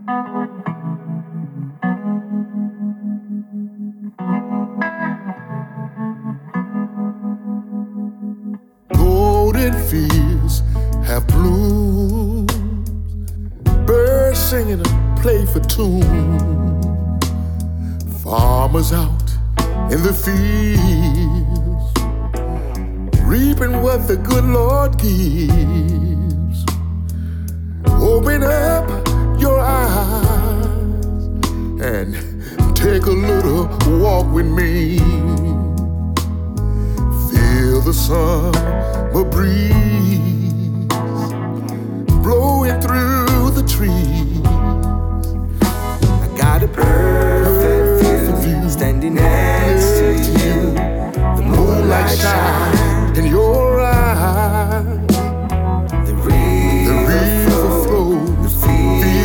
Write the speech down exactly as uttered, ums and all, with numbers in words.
Golden fields have bloomed, birds singing a playful tune, farmers out in the fields, reaping what the good Lord gives. Open up your eyes and take a little walk with me. Feel the summer breeze blowing through the trees.